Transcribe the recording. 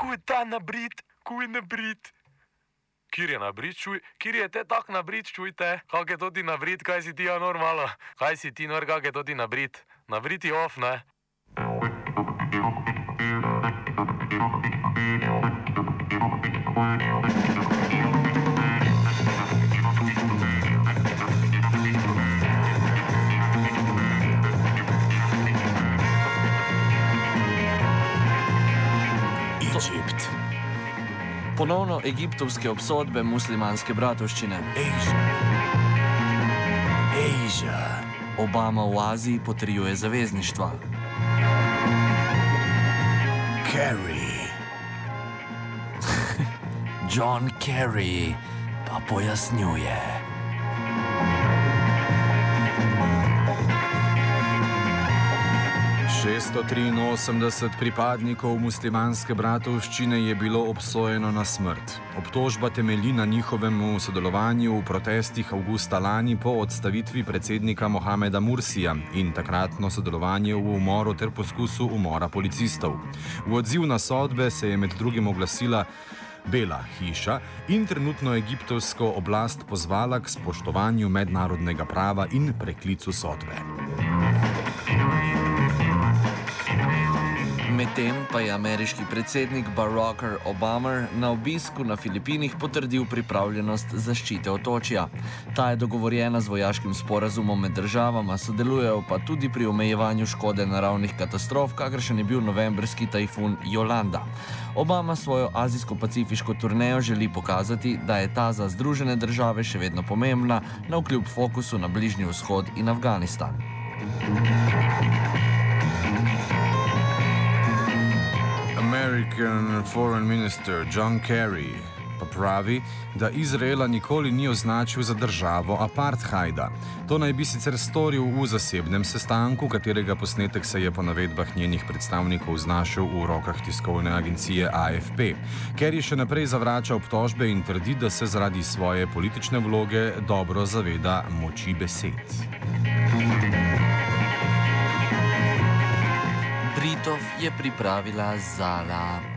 Kuj ta nabrit, kuj nabrit. Kjer je nabrit, čuj? Kjer je te tak nabrit, čujte? Kak je to ti nabrit, kaj si ti ja normalo? Kaj si ti nor, kak je to ti nabrit? Nabrit je off, ne? Egipt. Ponovno egiptovske obsodbe muslimanske bratovščine. Asia. Obama v Aziji potrjuje zavezništva. Kerry. John Kerry pa pojasnjuje. ...683 pripadnikov muslimanske bratovščine je bilo obsojeno na smrt. Obtožba temelji na njihovem sodelovanju v protestih avgusta lani po odstavitvi predsednika Mohameda Mursija in takratno sodelovanje v umoru ter poskusu umora policistov. V odziv na sodbe se je med drugim oglasila Bela hiša in trenutno egiptovsko oblast pozvala k spoštovanju mednarodnega prava in preklicu sodbe. Medtem pa je ameriški predsednik Barack Obama na obisku na Filipinih potrdil pripravljenost zaščite otočja. Ta je dogovorjena z vojaškim sporazumom med državama, sodelujejo pa tudi pri omejevanju škode naravnih katastrof, kakršen je bil novembrski tajfun Jolanda. Obama svojo azijsko-pacifiško turnejo želi pokazati, da je ta za Združene države še vedno pomembna, navkljub fokusu na Bližnji vzhod in Afganistan. American Foreign Minister John Kerry pa pravi, da Izraela nikoli ni označil za državo apartheida. To naj bi sicer storil v zasebnem sestanku, katerega posnetek se je po navedbah njenih predstavnikov znašel v rokah tiskovne agencije AFP. Kerry še naprej zavrača obtožbe in trdi, da se zaradi svoje politične vloge dobro zaveda moči besed. Britov je pripravila Zala.